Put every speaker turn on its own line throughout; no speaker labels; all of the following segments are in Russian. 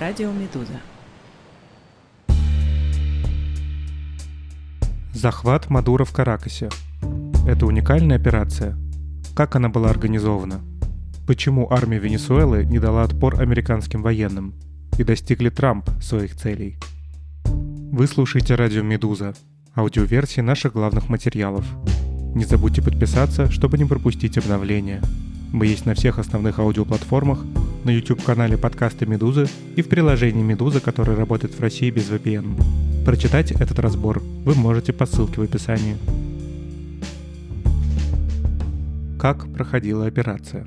Радио Медуза.
Захват Мадуро в Каракасе. Это уникальная операция. Как она была организована? Почему армия Венесуэлы не дала отпор американским военным? И достиг ли Трамп своих целей? Вы слушаете Радио Медуза, аудиоверсии наших главных материалов. Не забудьте подписаться, чтобы не пропустить обновления. Мы есть на всех основных аудиоплатформах, на YouTube-канале подкаста «Медузы» и в приложении «Медуза», которое работает в России без VPN. Прочитать этот разбор вы можете по ссылке в описании. Как проходила операция?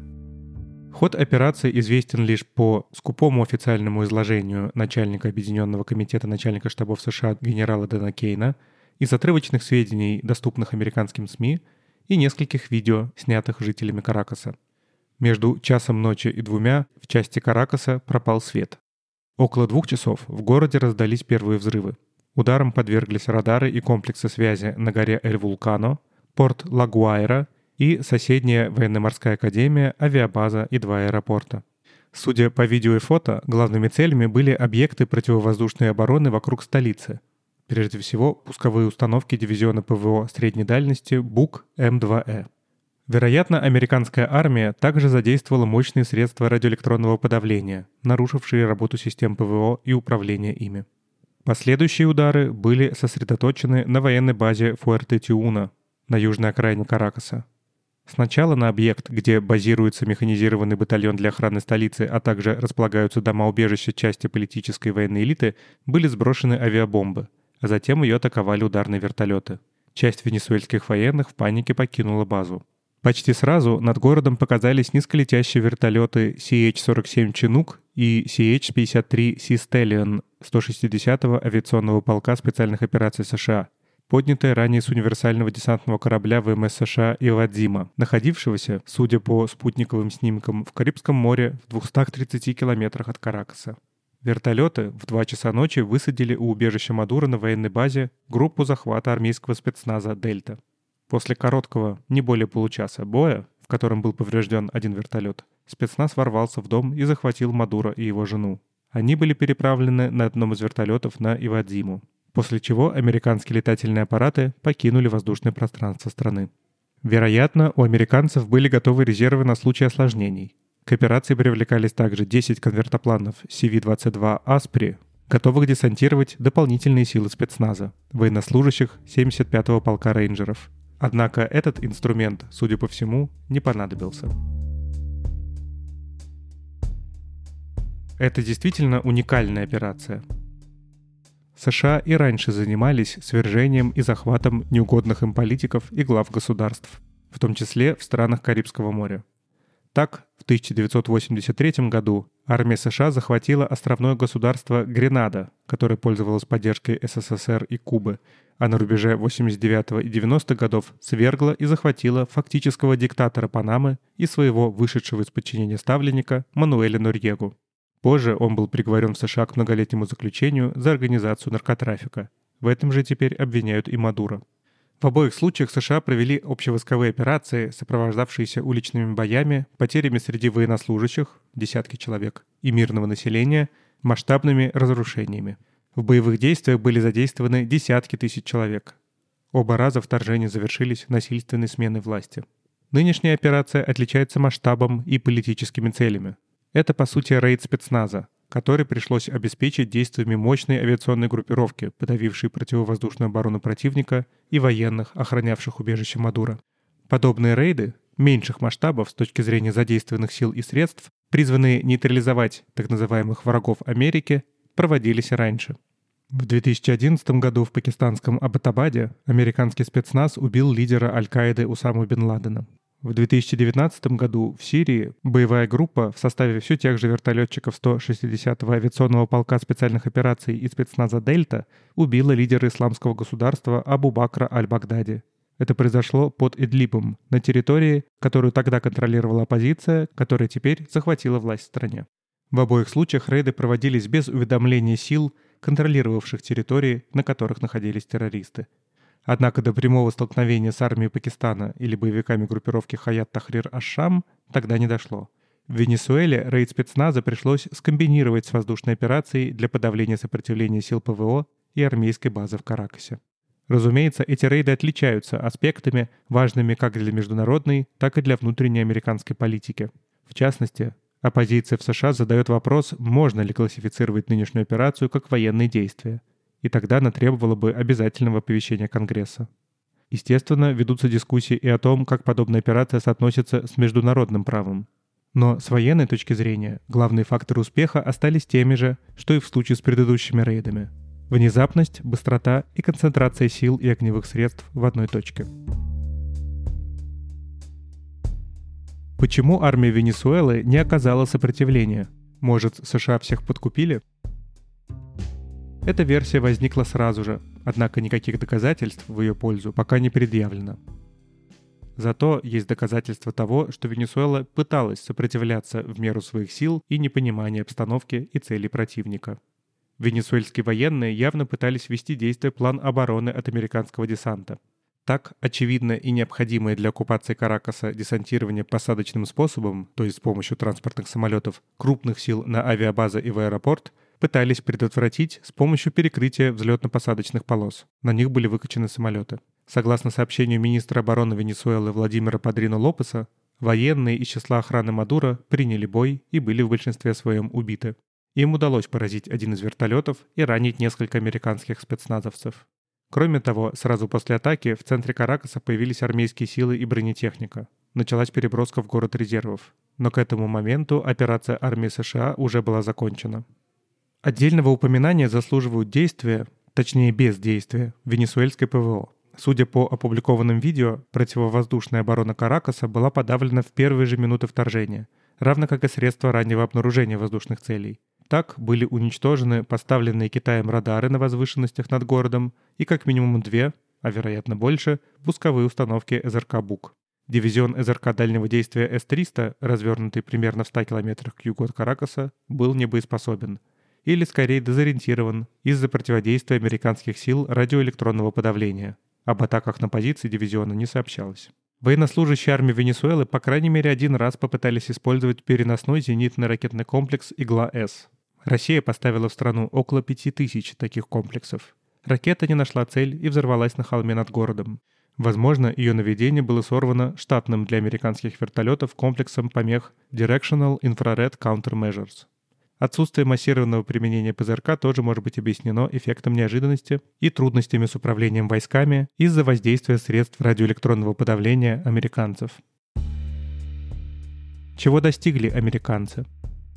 Ход операции известен лишь по скупому официальному изложению начальника Объединенного комитета начальника штабов США генерала Дэна Кейна из отрывочных сведений, доступных американским СМИ, и нескольких видео, снятых жителями Каракаса. Между часом ночи и 2 в части Каракаса пропал свет. Около 2 часов в городе раздались первые взрывы. Ударом подверглись радары и комплексы связи на горе Эль-Вулкано, порт Ла-Гуайра и соседняя военно-морская академия, авиабаза и 2 аэропорта. Судя по видео и фото, главными целями были объекты противовоздушной обороны вокруг столицы. Прежде всего, пусковые установки дивизиона ПВО средней дальности БУК М2Э. Вероятно, американская армия также задействовала мощные средства радиоэлектронного подавления, нарушившие работу систем ПВО и управления ими. Последующие удары были сосредоточены на военной базе Фуэрте-Тиуна на южной окраине Каракаса. Сначала на объект, где базируется механизированный батальон для охраны столицы, а также располагаются дома-убежища части политической и военной элиты, были сброшены авиабомбы, а затем ее атаковали ударные вертолеты. Часть венесуэльских военных в панике покинула базу. Почти сразу над городом показались низколетящие вертолеты CH-47 «Чинук» и CH-53 «Sea Stallion» 160-го авиационного полка специальных операций США, поднятые ранее с универсального десантного корабля ВМС США «Ивадзима», находившегося, судя по спутниковым снимкам, в Карибском море в 230 километрах от Каракаса. Вертолеты в 2 часа ночи высадили у убежища Мадуро на военной базе группу захвата армейского спецназа «Дельта». После короткого, не более получаса, боя, в котором был поврежден 1 вертолет, спецназ ворвался в дом и захватил Мадуро и его жену. Они были переправлены на одном из вертолетов на Ивадзиму, после чего американские летательные аппараты покинули воздушное пространство страны. Вероятно, у американцев были готовы резервы на случай осложнений. К операции привлекались также 10 конвертопланов CV-22 «Аспри», готовых десантировать дополнительные силы спецназа, военнослужащих 75-го полка рейнджеров. Однако этот инструмент, судя по всему, не понадобился. Это действительно уникальная операция. США и раньше занимались свержением и захватом неугодных им политиков и глав государств, в том числе в странах Карибского моря. Так, в 1983 году армия США захватила островное государство Гренада, которое пользовалось поддержкой СССР и Кубы, а на рубеже 89 и 90-х годов свергла и захватила фактического диктатора Панамы и своего вышедшего из подчинения ставленника Мануэля Норьегу. Позже он был приговорен в США к многолетнему заключению за организацию наркотрафика. В этом же теперь обвиняют и Мадуро. В обоих случаях США провели общевойсковые операции, сопровождавшиеся уличными боями, потерями среди военнослужащих, десятки человек, и мирного населения, масштабными разрушениями. В боевых действиях были задействованы десятки тысяч человек. Оба раза вторжения завершились насильственной сменой власти. Нынешняя операция отличается масштабом и политическими целями. Это, по сути, рейд спецназа, который пришлось обеспечить действиями мощной авиационной группировки, подавившей противовоздушную оборону противника и военных, охранявших убежище Мадуро. Подобные рейды, меньших масштабов с точки зрения задействованных сил и средств, призванные нейтрализовать так называемых врагов Америки, проводились и раньше. В 2011 году в пакистанском Абботабаде американский спецназ убил лидера Аль-Каиды Усаму бен Ладена. В 2019 году в Сирии боевая группа в составе все тех же вертолетчиков 160-го авиационного полка специальных операций и спецназа «Дельта» убила лидера исламского государства Абу Бакра аль-Багдади. Это произошло под Идлибом, на территории, которую тогда контролировала оппозиция, которая теперь захватила власть в стране. В обоих случаях рейды проводились без уведомления сил, контролировавших территории, на которых находились террористы. Однако до прямого столкновения с армией Пакистана или боевиками группировки Хаят Тахрир аш-Шам тогда не дошло. В Венесуэле рейд спецназа пришлось скомбинировать с воздушной операцией для подавления сопротивления сил ПВО и армейской базы в Каракасе. Разумеется, эти рейды отличаются аспектами, важными как для международной, так и для внутренней американской политики. В частности, оппозиция в США задает вопрос, можно ли классифицировать нынешнюю операцию как военные действия, и тогда она требовала бы обязательного оповещения Конгресса. Естественно, ведутся дискуссии и о том, как подобная операция соотносится с международным правом. Но с военной точки зрения главные факторы успеха остались теми же, что и в случае с предыдущими рейдами. Внезапность, быстрота и концентрация сил и огневых средств в одной точке. Почему армия Венесуэлы не оказала сопротивления? Может, США всех подкупили? Эта версия возникла сразу же, однако никаких доказательств в ее пользу пока не предъявлено. Зато есть доказательства того, что Венесуэла пыталась сопротивляться в меру своих сил и непонимания обстановки и целей противника. Венесуэльские военные явно пытались вести действие план обороны от американского десанта. Так, очевидное и необходимое для оккупации Каракаса десантирование посадочным способом, то есть с помощью транспортных самолетов, крупных сил на авиабазы и в аэропорт, пытались предотвратить с помощью перекрытия взлетно-посадочных полос. На них были выкачаны самолеты. Согласно сообщению министра обороны Венесуэлы Владимира Падрино Лопеса, военные из числа охраны Мадуро приняли бой и были в большинстве своем убиты. Им удалось поразить один из вертолетов и ранить несколько американских спецназовцев. Кроме того, сразу после атаки в центре Каракаса появились армейские силы и бронетехника. Началась переброска в город резервов. Но к этому моменту операция армии США уже была закончена. Отдельного упоминания заслуживают действия, точнее бездействия, венесуэльской ПВО. Судя по опубликованным видео, противовоздушная оборона Каракаса была подавлена в первые же минуты вторжения, равно как и средства раннего обнаружения воздушных целей. Так были уничтожены поставленные Китаем радары на возвышенностях над городом и как минимум 2, а вероятно больше, пусковые установки СРК «Бук». Дивизион СРК дальнего действия С-300, развернутый примерно в 100 километрах к югу от Каракаса, был небоеспособен. Или скорее дезориентирован из-за противодействия американских сил радиоэлектронного подавления. Об атаках на позиции дивизиона не сообщалось. Военнослужащие армии Венесуэлы по крайней мере один раз попытались использовать переносной зенитный ракетный комплекс «Игла-С». Россия поставила в страну около 5000 таких комплексов. Ракета не нашла цель и взорвалась на холме над городом. Возможно, ее наведение было сорвано штатным для американских вертолетов комплексом помех Directional Infrared Countermeasures. Отсутствие массированного применения ПЗРК тоже может быть объяснено эффектом неожиданности и трудностями с управлением войсками из-за воздействия средств радиоэлектронного подавления американцев. Чего достигли американцы?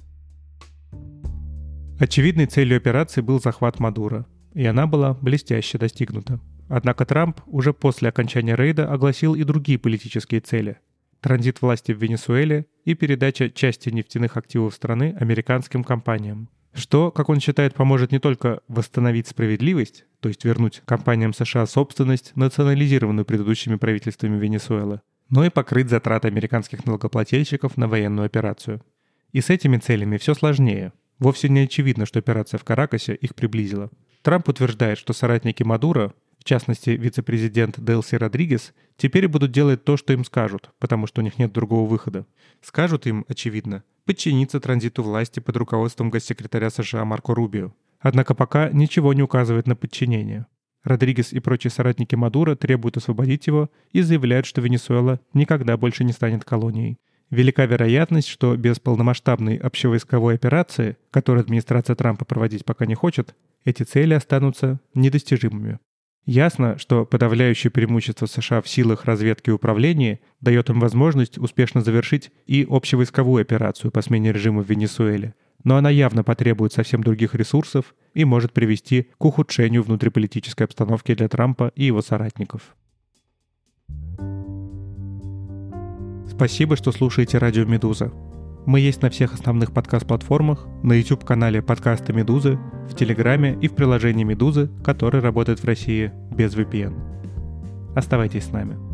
Очевидной целью операции был захват Мадуро, и она была блестяще достигнута. Однако Трамп уже после окончания рейда огласил и другие политические цели – транзит власти в Венесуэле и передача части нефтяных активов страны американским компаниям. Что, как он считает, поможет не только восстановить справедливость, то есть вернуть компаниям США собственность, национализированную предыдущими правительствами Венесуэлы, но и покрыть затраты американских налогоплательщиков на военную операцию. И с этими целями все сложнее. Вовсе не очевидно, что операция в Каракасе их приблизила. Трамп утверждает, что соратники Мадуро, в частности, вице-президент Делси Родригес, теперь будут делать то, что им скажут, потому что у них нет другого выхода. Скажут им, очевидно, подчиниться транзиту власти под руководством госсекретаря США Марко Рубио. Однако пока ничего не указывает на подчинение. Родригес и прочие соратники Мадуро требуют освободить его и заявляют, что Венесуэла никогда больше не станет колонией. Велика вероятность, что без полномасштабной общевойсковой операции, которую администрация Трампа проводить пока не хочет, эти цели останутся недостижимыми. Ясно, что подавляющее преимущество США в силах разведки и управления дает им возможность успешно завершить и общевойсковую операцию по смене режима в Венесуэле, но она явно потребует совсем других ресурсов и может привести к ухудшению внутриполитической обстановки для Трампа и его соратников. Спасибо, что слушаете радио «Медуза». Мы есть на всех основных подкаст-платформах, на YouTube-канале подкаста «Медузы», в Телеграме и в приложении «Медузы», которое работает в России без VPN. Оставайтесь с нами.